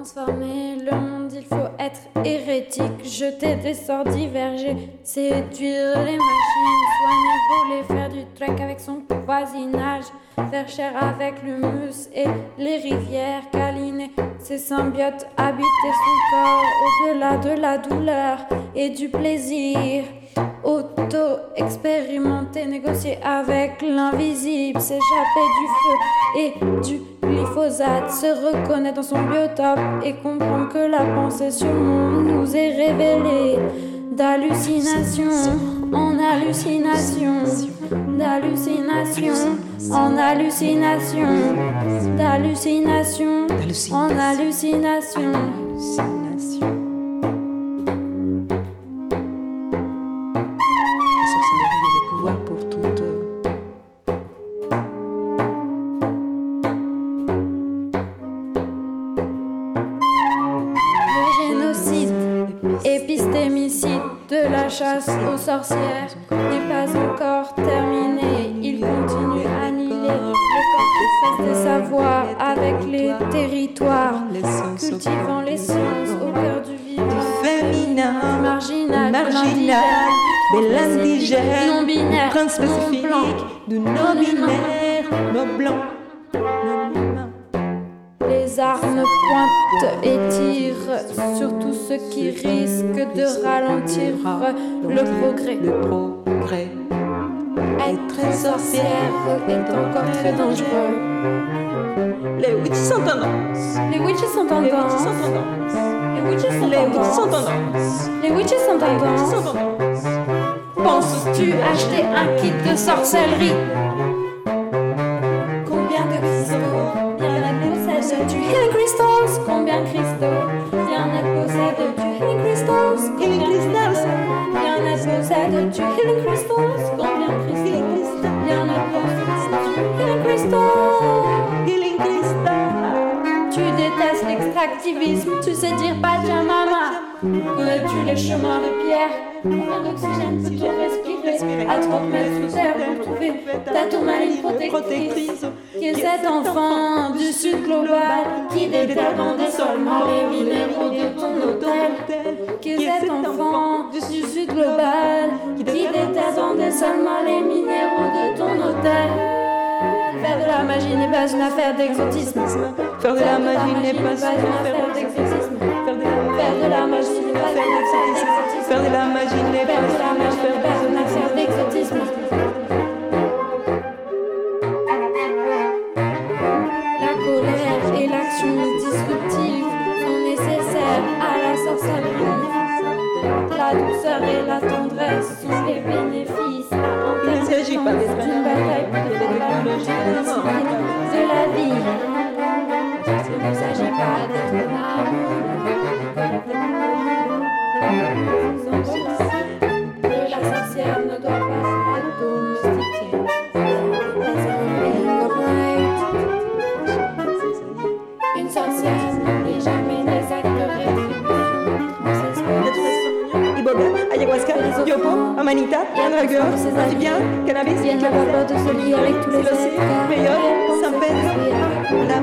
transformer le monde, il faut être hérétique, jeter des sorts divergés, séduire les machines, soigner, voler, faire du trek avec son voisinage, faire chair avec l'humus et les rivières, câliner ses symbiotes, habiter son corps au-delà de la douleur et du plaisir. Auto-expérimenter, négocier avec l'invisible, s'échapper du feu et du glyphosate, se reconnaître dans son biotope et comprendre que la pensée sur le monde nous est révélée d'hallucination en hallucination, d'hallucination en hallucination, d'hallucination en hallucination. Épistémicide de la chasse aux sorcières n'est pas encore terminé. Il continue à nier les corps des savoirs avec les territoires, cultivant les sciences au cœur du vivant, féminin, marginal, de l'indigène, non-binaire, prendre spécifique, du non-binaire, non blanc. Les armes pointent et tirent sur tout ce qui risque de ralentir le progrès. Être sorcière est encore très dangereux. Les witches sont tendance. Les witches sont tendance. Les witches sont tendance. Les witches sont tendance. Penses-tu acheter un kit de sorcellerie? Combien de cristaux? Du Healing Crystals, combien de cristaux? Bien-être possède du Healing Crystals, Healing Crystals. Bien-être possède du Healing Crystals, combien de cristaux? Bien-être possède du Healing Crystals. Healing Crystals. Tu détestes l'extractivisme, tu sais dire Pachamama. Connais-tu les chemins de pierre? Combien d'oxygène peux-tu respirer à 30 mètres sous terre pour trouver ta tourmaline protectrice? Qui est cet enfant du sud global qui déterre dans des sols les minéraux de ton hôtel? Qui est cet enfant du sud global qui déterre dans des sols les minéraux de ton hôtel? Faire de la magie n'est pas une affaire d'exotisme. Faire de la magie n'est pas une affaire d'exotisme. Faire de la magie n'est pas une affaire d'exotisme. Faire de la magie n'est pas une affaire d'exotisme. La colère et l'action disruptive sont nécessaires à la sorcellerie. La douceur et la tendresse sont les bénéfices à d'une bataille pour la logique de la vie. Il ne s'agit pas d'être la sorcière ne doit pas être domestiquée. Une sorcière n'oublie jamais les actes de rétribution. Iboga, ayahuasca, yopo, amanita, dragueur, bien, cannabis, viennent la vapeur de se lier avec tous les peyote, San Pedro, la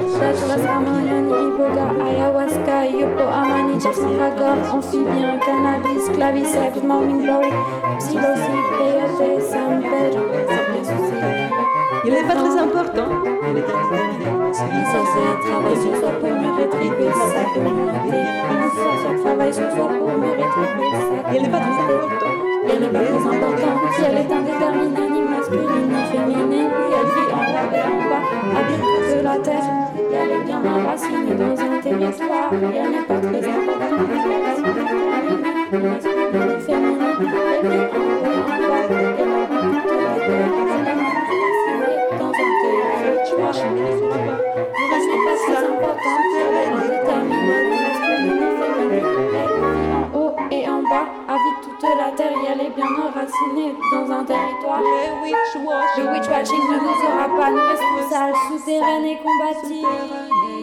Iboga, ayahuasca, yopo, amanita, dragor, amphibien, cannabis, claviceps, morning glory, psilocybe, peyote, San Pedro. Il n'est pas très important. Il est censé travailler sur soi pour mieux rétribuer sa communauté. Il est censé travailler sur soi pour mieux rétribuer sa communauté. Il n'est pas très important. Elle n'est pas très importante. Si elle est indéterminée, ni masculine, ni féminine, puis elle vit en haut et en bas, habite de la terre. Et elle est bien enracinée dans un territoire. Et elle n'est pas très importante. Si elle est indéterminée, ni masculine, ni féminine, elle vit en haut et en bas, et elle habite de la terre. Dans un territoire, ce n'est pas très important. Elle est indéterminée, ni masculine, ni féminine. Elle vit en haut et en bas, habite toute la terre et elle est bien enracinée dans un territoire. Le witch watching ne nous aura pas, nous restons sales, souterraines et combatifs.